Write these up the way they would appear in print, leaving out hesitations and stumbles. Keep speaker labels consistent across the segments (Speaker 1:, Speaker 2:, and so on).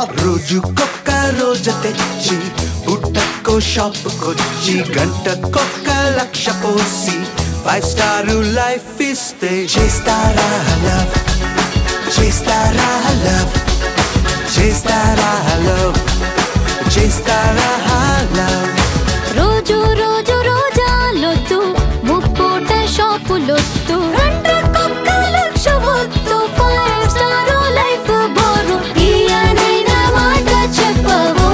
Speaker 1: రోజుకొక్క రోజు తెచ్చి బుట్టకో షాపుకొచ్చి గంటకొక్క లక్ష పోసి 5 స్టార్ లైఫ్ ఇస్తే చేస్తారా లవ్, చేస్తారా లవ్, చేస్తారా లవ్, చేస్తారా లవ్.
Speaker 2: రోజు రోజు రోజాలొద్దు, ముప్పూట షాపులొద్దు, గంటకొక్క లక్ష వద్దు, 5 స్టార్ లైఫ్ బోరు. తీయనైన మాట చెప్పవో,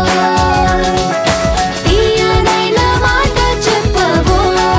Speaker 2: తీయనైన మాట చెప్పవో.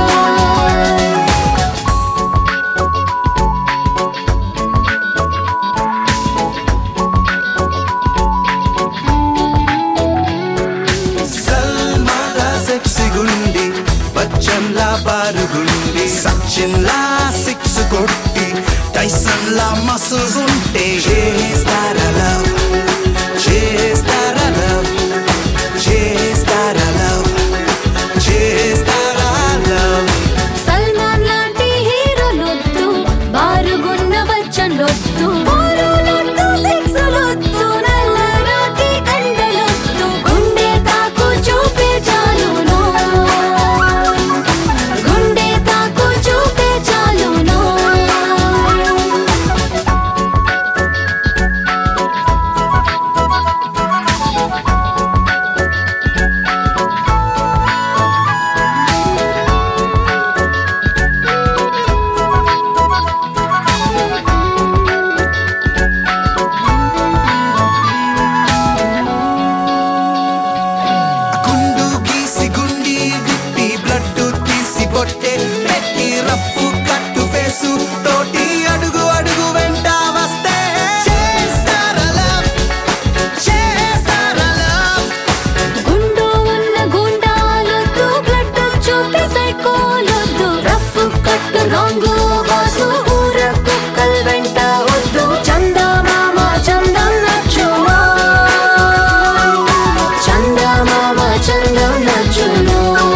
Speaker 1: సల్మాలా సెక్సీ గుండి, బచ్చన్లా బారుగుండి, సచిన్లా 6 కొట్టి, టైసన్లా మసిల్స్ ఉంటే చేస్తారా లవ్, చేస్తారా లవ్, చేస్తారా లవ్, చేస్తారా లవ్.
Speaker 2: సల్మాన్ లాంటి హీరోలొద్దు, బారుగున్న బచ్చన్లొద్దు, బారులొద్దు, సెక్సులొద్దు, నల్లరాకి కండలొద్దు, గుండె తాకు చూపే చాలును, గుండె తాకు చూపే చాలును.
Speaker 1: గుండు గీసి గుండి విప్పి బ్లడ్ తీసి పొట్టే పెట్టి రఫ్ కట్టు ఫేసు తోటి అడుగు అడుగు వెంట వస్తే చేస్తారా లవ్, చేస్తారా లవ్.
Speaker 2: గుండు ఉన్న గుండాలొద్దు, బ్లడ్ చూపే సైకోలొద్దు, రఫ్ కట్టు రాంగు బాసు, ఊర కుక్కల్ వెంట వద్దు, చందమామ చందం నచ్చును, చందమామ చందం నచ్చును.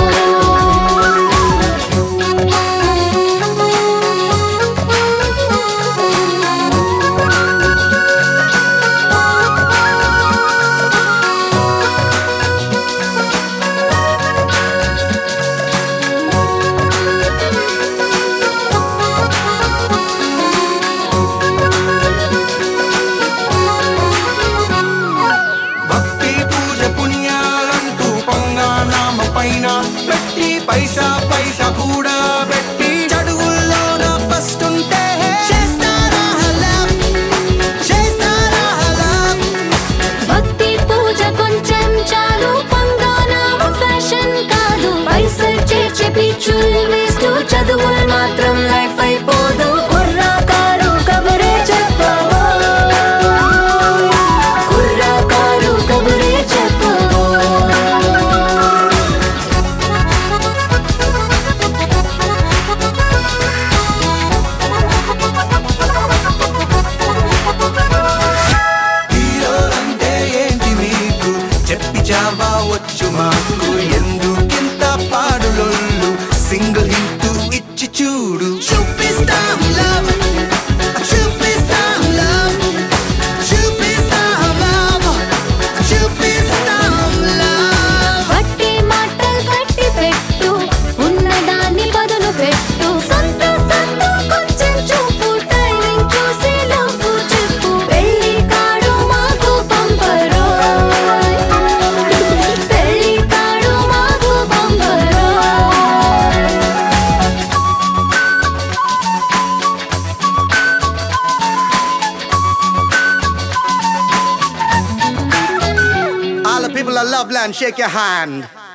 Speaker 1: భక్తి పూజ పుణ్యాలంటూ పొంగానామ పైన పెట్టి పైసా పైసా కూడా పెట్టి చడుగుల్లోన ఫస్ట్ ఉంటే చేస్తారా లవ్, చేస్తారా లవ్.
Speaker 2: భక్తి పూజ కొంచెం చాలు, పంగానామ ఫ్యాషన్ కాదు, పైసలు చేర్చే పిచ్చులు వేస్తూ, చదువులు మాత్రం లైఫ్ అయిపోదు. కుర్రకారు కబురే చెప్పవో, కుర్రకారు కబురే చెప్పవో.
Speaker 1: హీరోలంటే ఏంటి మీకు చెప్పి చావా వచ్చు మాకు, ఎందుకింత పాడులొల్లు సింగిల్ హిట్ ఇచ్చి చూడు. చూపిస్తాం లవ్, చూపిస్తాం లవ్, చూపిస్తాం లవ్, చూపిస్తాం లవ్.
Speaker 2: వట్టి మాటలు కట్టి పెట్టు, ఉన్నదాన్ని పదును పెట్టు, సొంత సొంత కొంచెం చూపు, టైమింగ్ చూసి లవ్వు చెప్పు. పెళ్లి కాడు మాకు పంపరో, పెళ్లి కాడు మాకు పంపరో.
Speaker 1: All the people of Loveland, shake your hand.